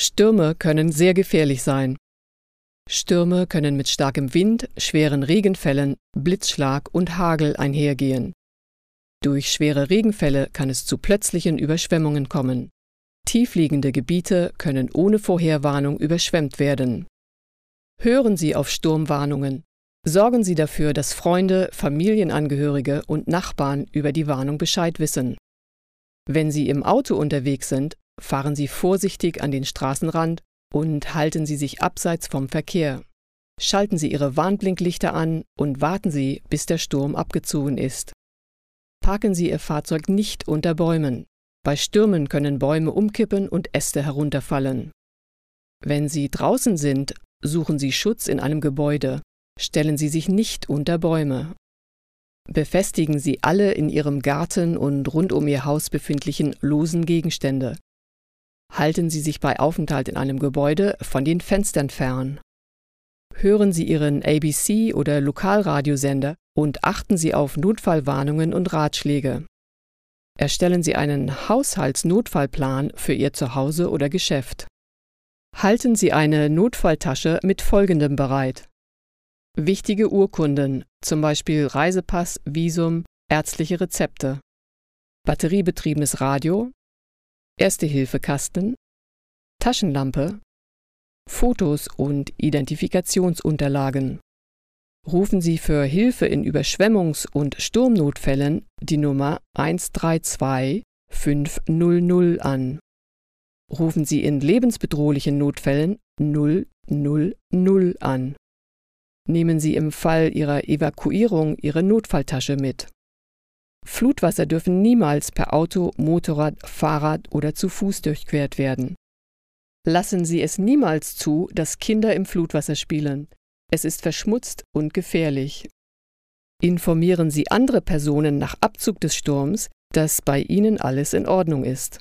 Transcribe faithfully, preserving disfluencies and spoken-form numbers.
Stürme können sehr gefährlich sein. Stürme können mit starkem Wind, schweren Regenfällen, Blitzschlag und Hagel einhergehen. Durch schwere Regenfälle kann es zu plötzlichen Überschwemmungen kommen. Tiefliegende Gebiete können ohne Vorherwarnung überschwemmt werden. Hören Sie auf Sturmwarnungen. Sorgen Sie dafür, dass Freunde, Familienangehörige und Nachbarn über die Warnung Bescheid wissen. Wenn Sie im Auto unterwegs sind, fahren Sie vorsichtig an den Straßenrand und halten Sie sich abseits vom Verkehr. Schalten Sie Ihre Warnblinklichter an und warten Sie, bis der Sturm abgezogen ist. Parken Sie Ihr Fahrzeug nicht unter Bäumen. Bei Stürmen können Bäume umkippen und Äste herunterfallen. Wenn Sie draußen sind, suchen Sie Schutz in einem Gebäude. Stellen Sie sich nicht unter Bäume. Befestigen Sie alle in Ihrem Garten und rund um Ihr Haus befindlichen losen Gegenstände. Halten Sie sich bei Aufenthalt in einem Gebäude von den Fenstern fern. Hören Sie Ihren A B C- oder Lokalradiosender und achten Sie auf Notfallwarnungen und Ratschläge. Erstellen Sie einen Haushaltsnotfallplan für Ihr Zuhause oder Geschäft. Halten Sie eine Notfalltasche mit Folgendem bereit: wichtige Urkunden, zum Beispiel Reisepass, Visum, ärztliche Rezepte, batteriebetriebenes Radio, Erste-Hilfe-Kasten, Taschenlampe, Fotos und Identifikationsunterlagen. Rufen Sie für Hilfe in Überschwemmungs- und Sturmnotfällen die Nummer eins drei zwei fünf null null an. Rufen Sie in lebensbedrohlichen Notfällen null null null an. Nehmen Sie im Fall Ihrer Evakuierung Ihre Notfalltasche mit. Flutwasser dürfen niemals per Auto, Motorrad, Fahrrad oder zu Fuß durchquert werden. Lassen Sie es niemals zu, dass Kinder im Flutwasser spielen. Es ist verschmutzt und gefährlich. Informieren Sie andere Personen nach Abzug des Sturms, dass bei Ihnen alles in Ordnung ist.